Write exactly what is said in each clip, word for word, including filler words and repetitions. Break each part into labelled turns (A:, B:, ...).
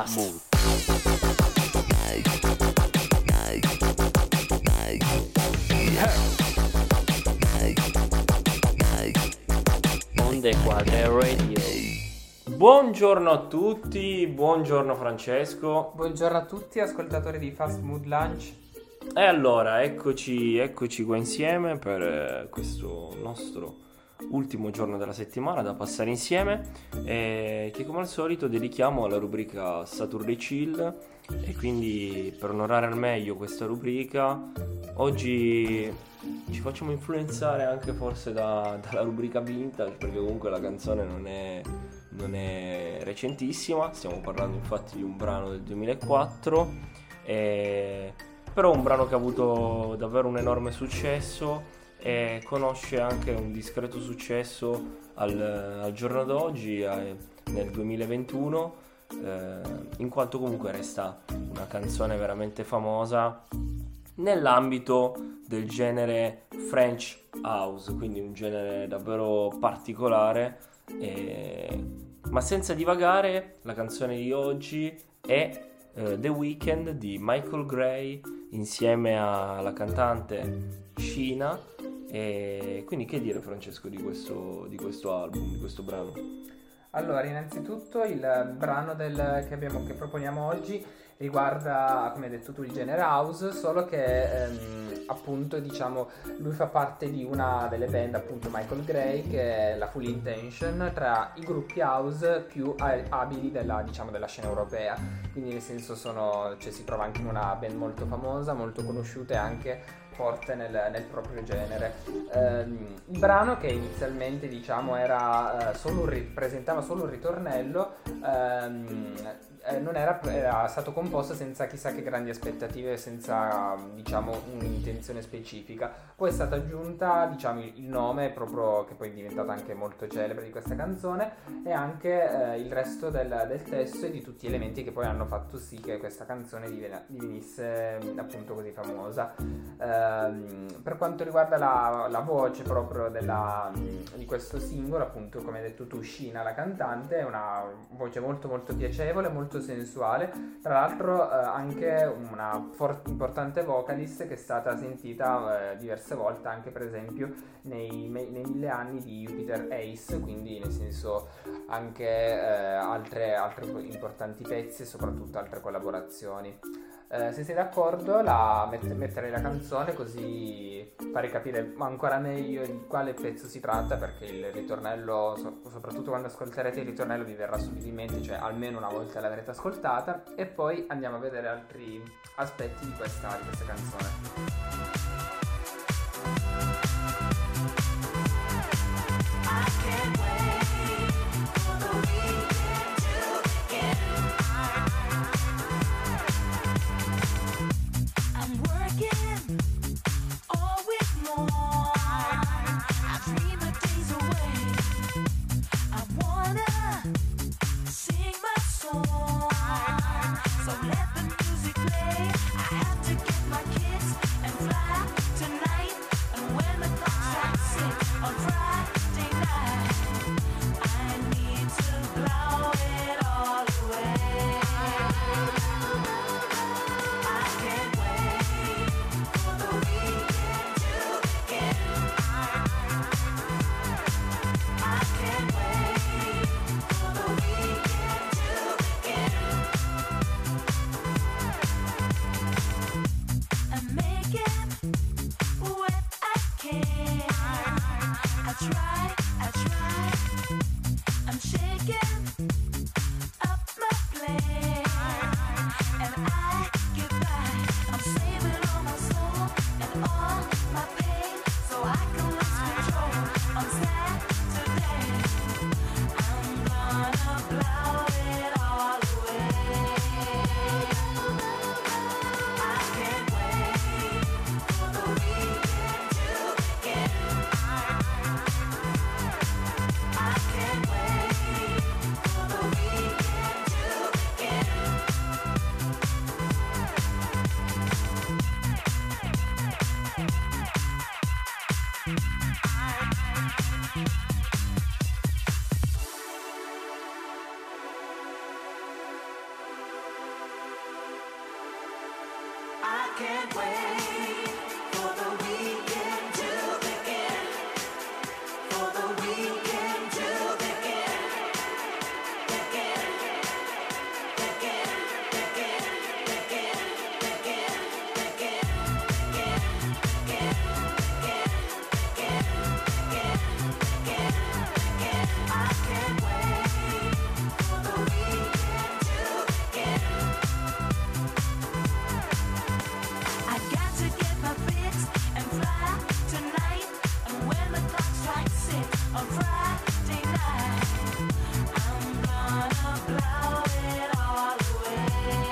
A: Fast Mood. Onde Quadre Radio.
B: Buongiorno a tutti, buongiorno Francesco.
C: Buongiorno a tutti ascoltatori di Fast Mood Lunch.
B: E allora, eccoci, eccoci qua insieme per eh, questo nostro ultimo giorno della settimana da passare insieme, eh, che come al solito dedichiamo alla rubrica Saturday Chill. E quindi, per onorare al meglio questa rubrica, oggi ci facciamo influenzare anche forse da, dalla rubrica vintage, perché comunque la canzone non è, non è recentissima. Stiamo parlando infatti di un brano del duemilaquattro, eh, però un brano che ha avuto davvero un enorme successo e conosce anche un discreto successo al, al giorno d'oggi, eh, nel duemilaventuno, eh, in quanto comunque resta una canzone veramente famosa nell'ambito del genere French House, quindi un genere davvero particolare. Eh, ma senza divagare, la canzone di oggi è eh, The Weeknd di Michael Gray insieme alla cantante Sheena. E quindi che dire, Francesco, di questo, di questo album, di questo brano?
C: Allora, innanzitutto il brano del, che, abbiamo, che proponiamo oggi riguarda, come hai detto tu, il genere house, solo che ehm, appunto diciamo lui fa parte di una delle band, appunto Michael Gray, che è la Full Intention, tra i gruppi house più abili della, diciamo, della scena europea. Quindi nel senso sono, cioè, si trova anche in una band molto famosa, molto conosciuta e anche forte nel, nel proprio genere. Um, il brano, che inizialmente diciamo era uh, solo un ri- presentava solo un ritornello, um, eh, non era, era stato composto senza chissà che grandi aspettative, senza diciamo un'intenzione specifica. Poi è stata aggiunta diciamo il nome proprio, che poi è diventato anche molto celebre, di questa canzone, e anche eh, il resto del, del testo e di tutti gli elementi che poi hanno fatto sì che questa canzone diven- divenisse appunto così famosa. Uh, per quanto riguarda la, la voce proprio della, di questo singolo, appunto come hai detto tu, Sheena, la cantante, è una voce molto molto piacevole, molto sensuale. Tra l'altro uh, anche una for- importante vocalist che è stata sentita uh, diverse volte, anche per esempio nei, nei mille anni di Jupiter Ace, quindi nel senso anche uh, altre, altre importanti pezzi e soprattutto altre collaborazioni. Uh, se sei d'accordo la met- metterei la canzone, così fare capire ancora meglio di quale pezzo si tratta, perché il ritornello, so- soprattutto quando ascolterete il ritornello, vi verrà subito in mente, cioè almeno una volta l'avrete ascoltata, e poi andiamo a vedere altri aspetti di questa, di questa canzone.
A: can't wait for the weekend to begin. For the weekend to begin. Begin. Begin. Begin. Begin. Begin. Begin. Begin. I can't wait for the weekend to begin. I got to get my fix and fly tonight. And when the clock strikes six on Friday night, I'm gonna blow it all away.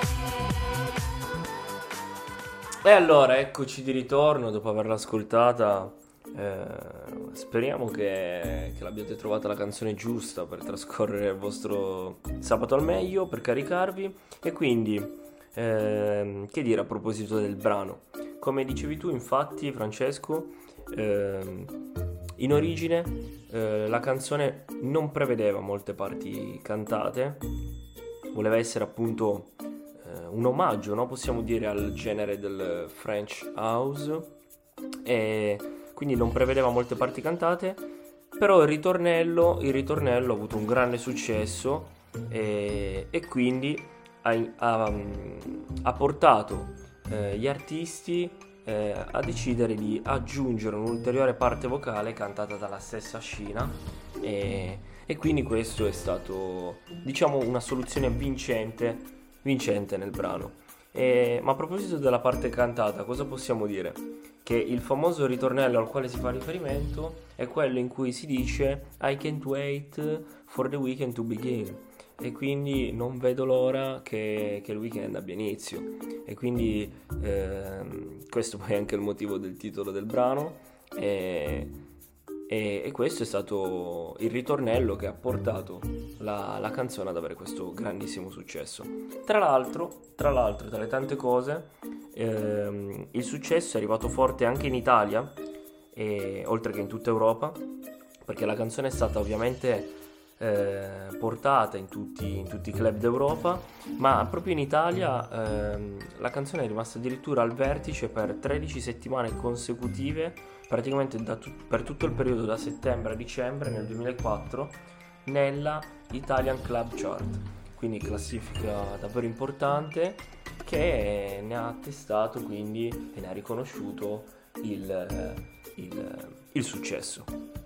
B: E allora eccoci di ritorno dopo averla ascoltata. Eh, speriamo che, che l'abbiate trovata la canzone giusta per trascorrere il vostro sabato al meglio, per caricarvi. E quindi ehm, che dire a proposito del brano? Come dicevi tu, infatti, Francesco, ehm, in origine eh, la canzone non prevedeva molte parti cantate, voleva essere appunto eh, un omaggio, no? Possiamo dire, al genere del French House, e quindi non prevedeva molte parti cantate, però il ritornello, il ritornello ha avuto un grande successo e, e quindi ha, ha, ha portato eh, gli artisti eh, a decidere di aggiungere un'ulteriore parte vocale cantata dalla stessa Sheena, e, e quindi questo è stato, diciamo, una soluzione vincente, vincente nel brano. E, ma a proposito della parte cantata, cosa possiamo dire? Che il famoso ritornello al quale si fa riferimento è quello in cui si dice I can't wait for the weekend to begin, e quindi non vedo l'ora che, che il weekend abbia inizio, e quindi ehm, questo poi è anche il motivo del titolo del brano, e, e, e questo è stato il ritornello che ha portato la, la canzone ad avere questo grandissimo successo. Tra l'altro, tra l'altro, tra le tante cose, ehm, il successo è arrivato forte anche in Italia, e, oltre che in tutta Europa, perché la canzone è stata ovviamente eh, portata in tutti, in tutti i club d'Europa, ma proprio in Italia ehm, la canzone è rimasta addirittura al vertice per tredici settimane consecutive, praticamente da tu- per tutto il periodo da settembre a dicembre nel duemilaquattro, nella Italian Club Chart, quindi classifica davvero importante che ne ha attestato quindi e ne ha riconosciuto il, il, il successo.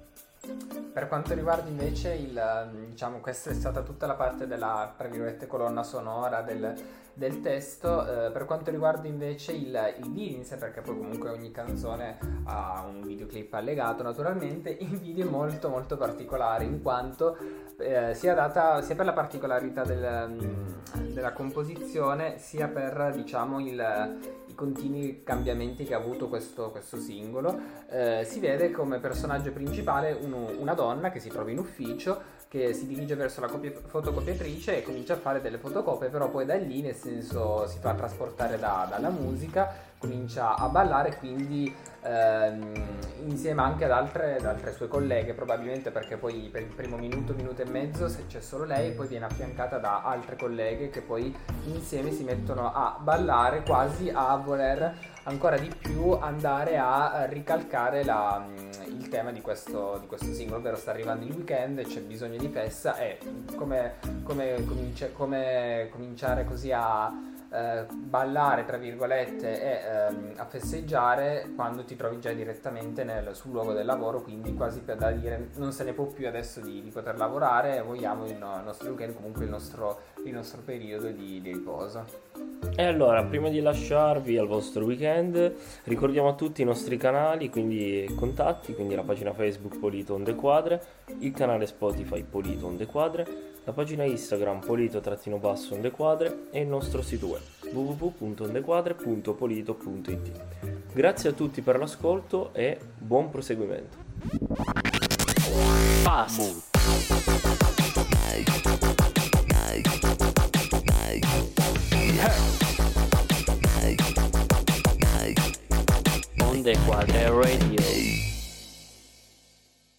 C: Per quanto riguarda invece il, diciamo, questa è stata tutta la parte della, tra virgolette, colonna sonora del, del testo. Eh, per quanto riguarda invece il, il video in sé, perché poi comunque ogni canzone ha un videoclip allegato, naturalmente il video è molto molto particolare, in quanto eh, sia data sia per la particolarità del, della composizione, sia per, diciamo, il continui cambiamenti che ha avuto questo, questo singolo. Eh, si vede come personaggio principale uno, una donna che si trova in ufficio, che si dirige verso la copia, fotocopiatrice e comincia a fare delle fotocopie, però poi da lì, nel senso, si fa trasportare da, dalla musica, comincia a ballare, quindi ehm, insieme anche ad altre, ad altre sue colleghe, probabilmente perché poi per il primo minuto, minuto e mezzo se c'è solo lei, poi viene affiancata da altre colleghe che poi insieme si mettono a ballare, quasi a voler ancora di più andare a ricalcare la, il tema di questo, di questo singolo, ovvero sta arrivando il weekend, c'è bisogno di festa, e come, come, comincia, come cominciare così a eh, ballare, tra virgolette, e ehm, a festeggiare quando ti trovi già direttamente nel, sul luogo del lavoro, quindi quasi per da dire non se ne può più adesso di, di poter lavorare, vogliamo il, no, il nostro weekend, comunque il nostro, il nostro periodo di, di riposo.
B: E allora, prima di lasciarvi al vostro weekend, ricordiamo a tutti i nostri canali, quindi contatti, quindi la pagina Facebook Polito Onde Quadre, il canale Spotify Polito Onde Quadre, la pagina Instagram Polito-Basso Onde Quadre e il nostro sito web w w w punto ondequadre punto polito punto it. Grazie a tutti per l'ascolto e buon proseguimento. Pass. Onde Quadre Radio.